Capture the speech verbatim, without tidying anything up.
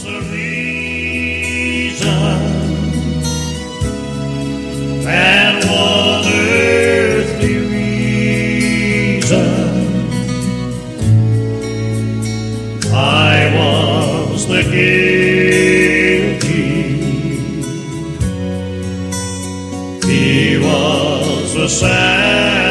was the reason, and one earthly reason. I was the guilty, he was the sad.